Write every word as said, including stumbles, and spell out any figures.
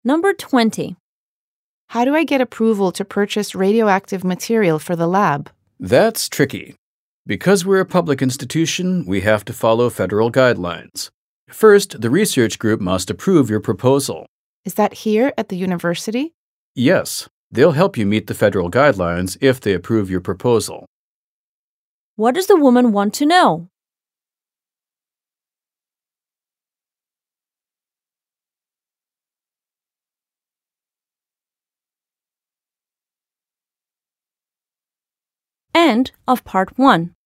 Number twenty. How do I get approval to purchase radioactive material for the lab? That's tricky. Because we're a public institution, we have to follow federal guidelines. First, the research group must approve your proposal. Is that here at the university? Yes, they'll help you meet the federal guidelines if they approve your proposal. What does the woman want to know? End of part one.